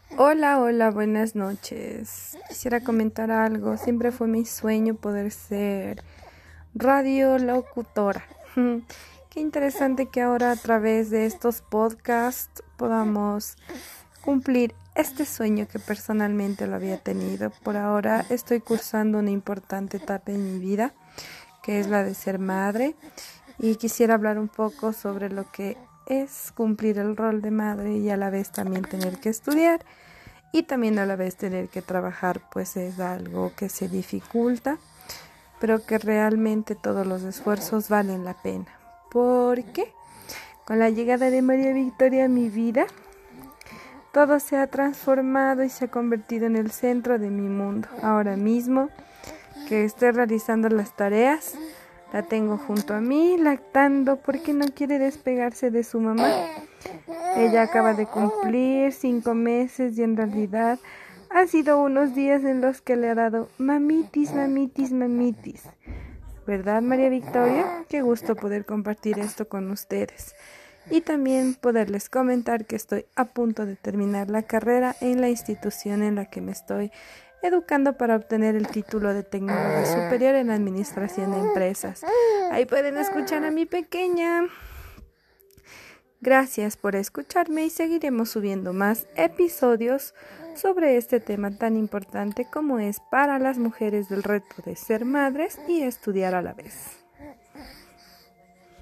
Hola, hola, buenas noches. Quisiera comentar algo. Siempre fue mi sueño poder ser radiolocutora. Qué interesante que ahora a través de estos podcasts podamos cumplir este sueño que personalmente lo había tenido. Por ahora estoy cursando una importante etapa en mi vida, que es la de ser madre, y quisiera hablar un poco sobre lo que es cumplir el rol de madre y a la vez también tener que estudiar y también a la vez tener que trabajar, pues es algo que se dificulta, pero que realmente todos los esfuerzos valen la pena. Porque con la llegada de María Victoria a mi vida, todo se ha transformado y se ha convertido en el centro de mi mundo. Ahora mismo que estoy realizando las tareas, la tengo junto a mí, lactando, porque no quiere despegarse de su mamá. Ella acaba de cumplir 5 meses y en realidad han sido unos días en los que le ha dado mamitis, mamitis, mamitis. ¿Verdad, María Victoria? Qué gusto poder compartir esto con ustedes. Y también poderles comentar que estoy a punto de terminar la carrera en la institución en la que me estoy educando para obtener el título de tecnóloga superior en administración de empresas. Ahí pueden escuchar a mi pequeña. Gracias por escucharme y seguiremos subiendo más episodios sobre este tema tan importante como es para las mujeres del reto de ser madres y estudiar a la vez.